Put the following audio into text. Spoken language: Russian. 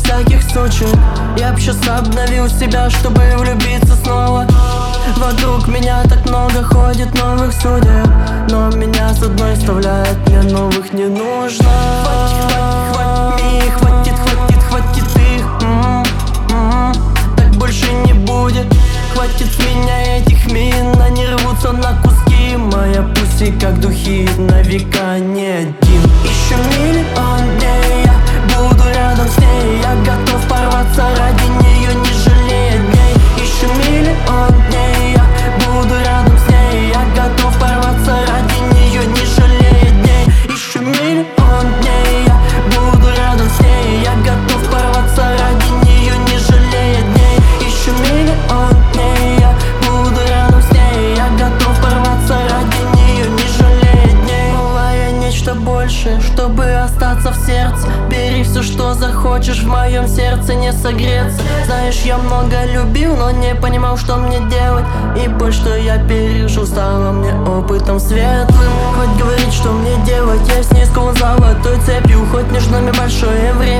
всяких сучек. Я б сейчас обновил себя, чтобы влюбиться снова. Вокруг меня так много ходит новых судеб, но меня с одной вставляет, мне новых не нужно. Хватит их, так больше не будет. Хватит с меня этих мин, они рвутся на куски. Моя пуси как духи, на века не один. Еще миллион дней я буду рядом с ней. Я готов порваться ради нее, не жалея дней. Еще миллион дней я буду рядом с ней. Я готов порваться ради нее, не жалея дней. Еще миллион дней я буду рядом с ней. Я готов порваться ради нее, не жалея дней. Еще миллион дней я буду рядом с ней. Я готов порваться ради нее, не жалея дней. Малая, нечто большее, чтобы остаться в сердце. Бери все, что захочешь, в моем сердце не согреться. Знаешь, я много любил, но не понимал, что мне делать. И боль, что я пережил, стала мне опытом светлым. Хоть говорить, что мне делать, я с ней скован золотой цепью. Хоть между нами большое время,